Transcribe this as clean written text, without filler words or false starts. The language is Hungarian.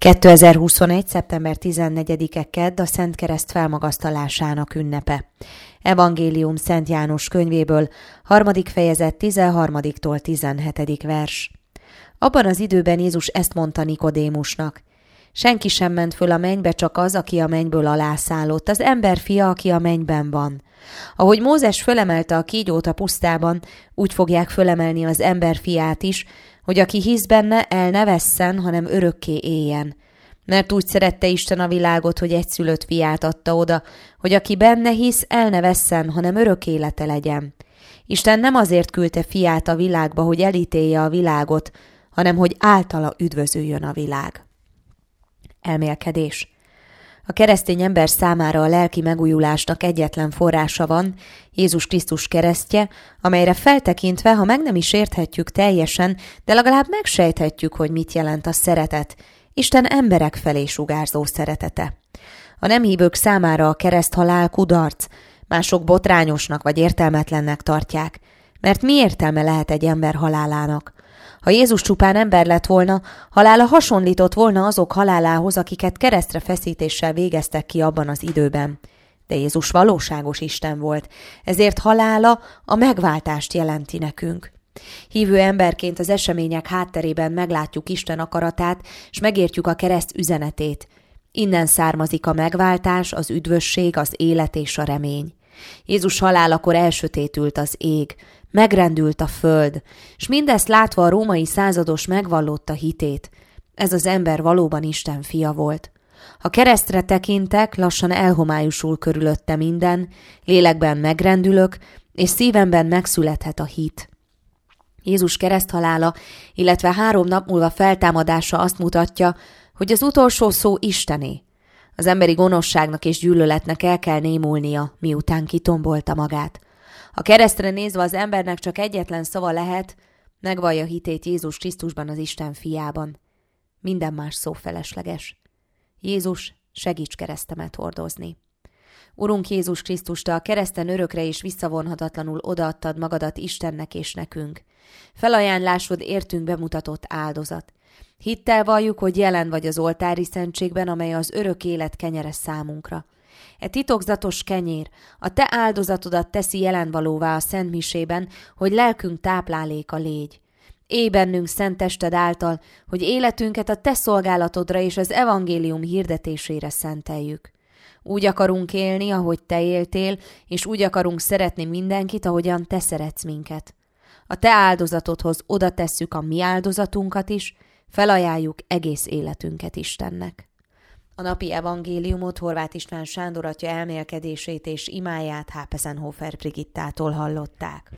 2021. szeptember 14-e kedd a Szent Kereszt felmagasztalásának ünnepe. Evangélium Szent János könyvéből, 3. fejezet 13-tól 17. vers. Abban az időben Jézus ezt mondta Nikodémusnak: senki sem ment föl a mennybe, csak az, aki a mennyből alászállott, az ember fia, aki a mennyben van. Ahogy Mózes fölemelte a kígyót a pusztában, úgy fogják fölemelni az ember fiát is, hogy aki hisz benne, el ne vesszen, hanem örökké éljen. Mert úgy szerette Isten a világot, hogy egyszülött fiát adta oda, hogy aki benne hisz, el ne vesszen, hanem örök élete legyen. Isten nem azért küldte fiát a világba, hogy elítélje a világot, hanem hogy általa üdvözüljön a világ. Elmélkedés. A keresztény ember számára a lelki megújulásnak egyetlen forrása van, Jézus Krisztus keresztje, amelyre feltekintve, ha meg nem is érthetjük teljesen, de legalább megsejthetjük, hogy mit jelent a szeretet, Isten emberek felé sugárzó szeretete. A nem hívők számára a kereszthalál kudarc, mások botrányosnak vagy értelmetlennek tartják, mert mi értelme lehet egy ember halálának? Ha Jézus csupán ember lett volna, halála hasonlított volna azok halálához, akiket keresztre feszítéssel végeztek ki abban az időben. De Jézus valóságos Isten volt, ezért halála a megváltást jelenti nekünk. Hívő emberként az események hátterében meglátjuk Isten akaratát, és megértjük a kereszt üzenetét. Innen származik a megváltás, az üdvösség, az élet és a remény. Jézus halálakor elsötétült az ég, megrendült a föld, és mindezt látva a római százados megvallotta hitét. Ez az ember valóban Isten fia volt. Ha keresztre tekintek, lassan elhomályosul körülötte minden, lélekben megrendülök, és szívemben megszülethet a hit. Jézus kereszthalála, illetve 3 nap múlva feltámadása azt mutatja, hogy az utolsó szó Istené. Az emberi gonoszságnak és gyűlöletnek el kell némulnia, miután kitombolta magát. A keresztre nézve az embernek csak egyetlen szava lehet, megvallja hitét Jézus Krisztusban, az Isten fiában. Minden más szó felesleges. Jézus, segíts keresztemet hordozni. Urunk Jézus Krisztus, Te a kereszten örökre és visszavonhatatlanul odaadtad magadat Istennek és nekünk. Felajánlásod értünk bemutatott áldozat. Hittel valljuk, hogy jelen vagy az oltári szentségben, amely az örök élet kenyere számunkra. E titokzatos kenyér a Te áldozatodat teszi jelenvalóvá a Szent Misében, hogy lelkünk tápláléka légy. Élj bennünk szent tested által, hogy életünket a Te szolgálatodra és az evangélium hirdetésére szenteljük. Úgy akarunk élni, ahogy Te éltél, és úgy akarunk szeretni mindenkit, ahogyan Te szeretsz minket. A Te áldozatodhoz oda tesszük a mi áldozatunkat is, felajánljuk egész életünket Istennek. A napi evangéliumot Horváth István Sándor atya elmélkedését és imáját Hápesenhofer Brigittától hallották.